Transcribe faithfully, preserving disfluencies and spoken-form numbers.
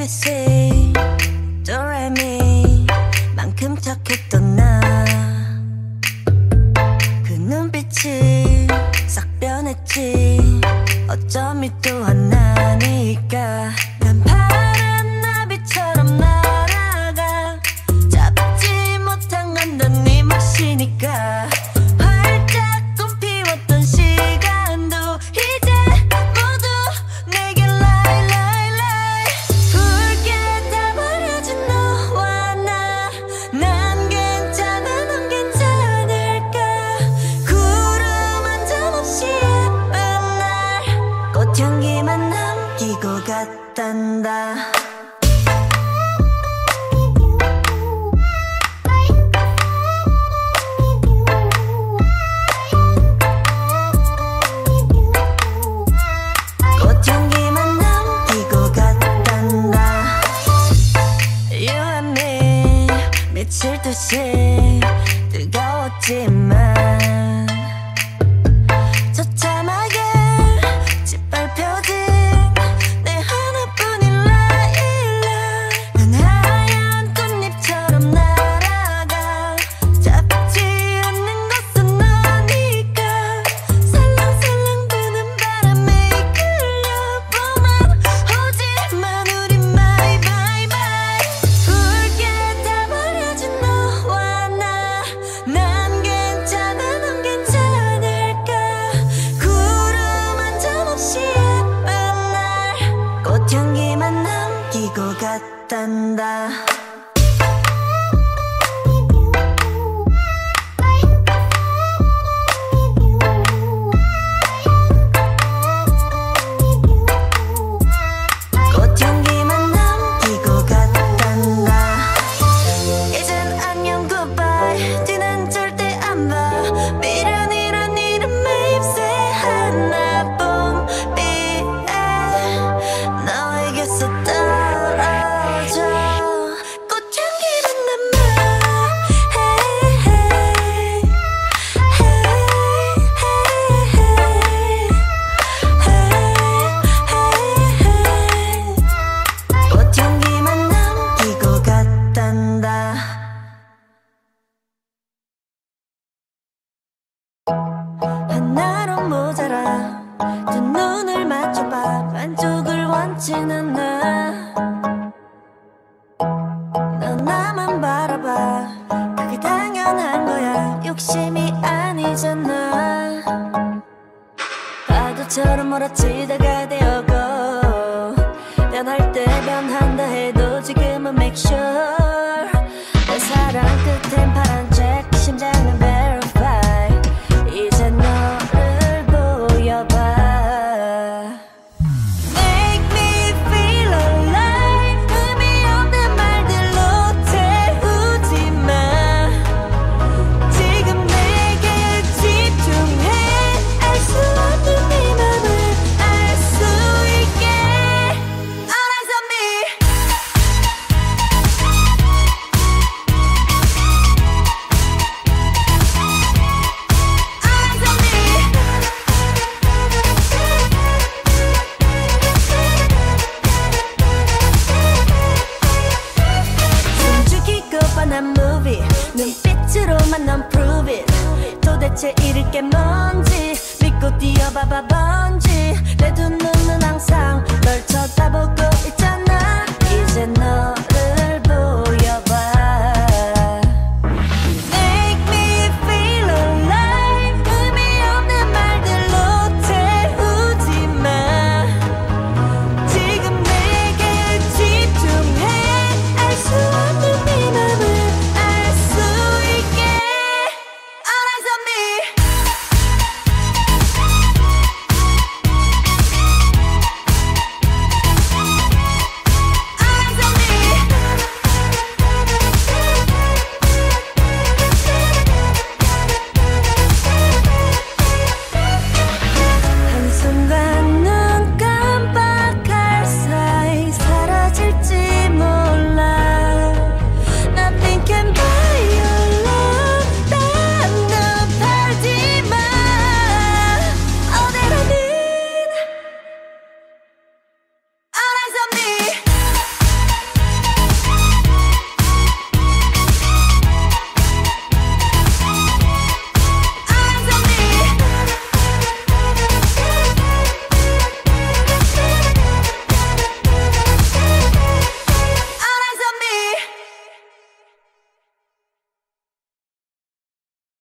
에이비씨 도레미 만큼 착했던 나 그 눈빛이 싹 변했지 어쩜 이 또한 나니까 난 파란 나비처럼 날아가 잡지 못한 건 넌 네 몫이니까 활짝 꽃피웠던 시간도 이제 모두 내게 lie lie lie 붉게 다 버려진 너와 나 난 괜찮아 넌 괜찮을까 구름 한 점 없이 예쁜 날 꽃향기만 남기고 갔단다 꽃향기만 남기고 갔단다 You and me 미칠 듯이 뜨거웠지만 처참하게 짓밟혀진 내 하나뿐인 라일락 난 하얀 꽃잎처럼 날아가 잡지 않는 것은 너니까 살랑살랑 부는 바람에 이끌려보만 오지만 우리 my my my 붉게 다 버려진 너와 나 난 괜찮아 넌 괜찮을까 구름 한 점 없이 예쁜 날 꽃향기만 남기고 갔단다 꽃향기만 남기고 갔단다 이젠 안녕 goodbye 뒤는 절대 안 봐 미련이란 이름에 입새 하나 봄비에 너에게서 떨어져 꽃향기만 남아 hey, hey, hey, hey, hey. 꽃향기만 남기고 갔단다 하나로 모자라 두 눈을 맞춰봐 반쪽을 원치는 않아 너 나만 바라봐 그게 당연한 거야 욕심이 아니잖아 파도처럼 몰아치다가 되어고 변할 때 변한다 해도 지금은 make sure 내 사랑 끝엔 파란색 심장은 verify 이제 너를 보여봐 Make me feel alive 의미 없는 말들로 태우지 마 지금 내게 집중해 알 수 없는 네 맘을 알 수 있게 All eyes on me 숨죽이고 뻔한 movie 눈빛으로만 넌 prove it 도대체 잃을 게 뭐